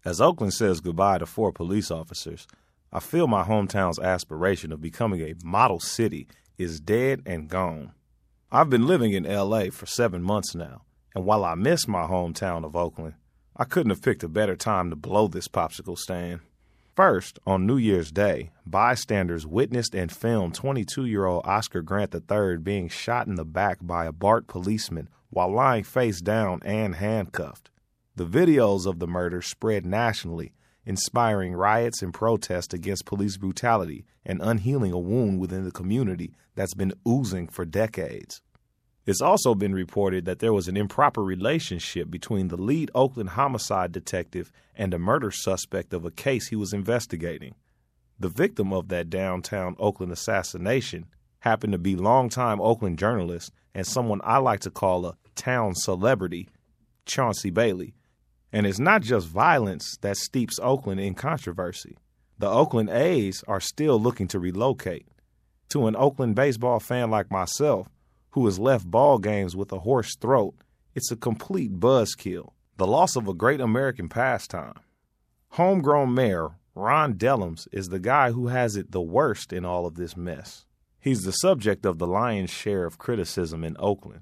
As Oakland says goodbye to 4 police officers, I feel my hometown's aspiration of becoming a model city is dead and gone. I've been living in L.A. for 7 months now, and while I miss my hometown of Oakland, I couldn't have picked a better time to blow this popsicle stand. First, on New Year's Day, bystanders witnessed and filmed 22-year-old Oscar Grant III being shot in the back by a BART policeman while lying face down and handcuffed. The videos of the murder spread nationally, inspiring riots and protests against police brutality and unhealing a wound within the community that's been oozing for decades. It's also been reported that there was an improper relationship between the lead Oakland homicide detective and a murder suspect of a case he was investigating. The victim of that downtown Oakland assassination happened to be longtime Oakland journalist and someone I like to call a town celebrity, Chauncey Bailey. And it's not just violence that steeps Oakland in controversy. The Oakland A's are still looking to relocate. To an Oakland baseball fan like myself, who has left ball games with a hoarse throat, it's a complete buzzkill, the loss of a great American pastime. Homegrown mayor Ron Dellums is the guy who has it the worst in all of this mess. He's the subject of the lion's share of criticism in Oakland.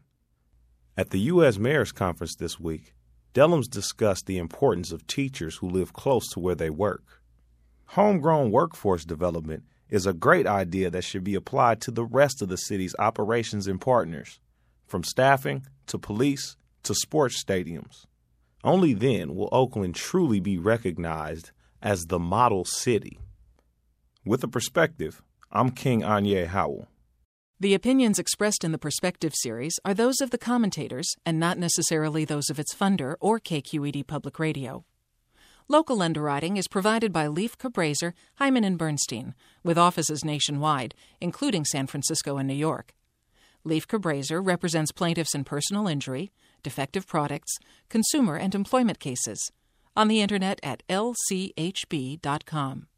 At the U.S. Mayor's Conference this week, Dellums discussed the importance of teachers who live close to where they work. Homegrown workforce development is a great idea that should be applied to the rest of the city's operations and partners, from staffing to police to sports stadiums. Only then will Oakland truly be recognized as the model city. With a perspective, I'm King Anye Howell. The opinions expressed in the Perspective series are those of the commentators and not necessarily those of its funder or KQED Public Radio. Local underwriting is provided by Leif Cabraser, Hyman & Bernstein, with offices nationwide, including San Francisco and New York. Leif Cabraser represents plaintiffs in personal injury, defective products, consumer and employment cases. On the Internet at lchb.com.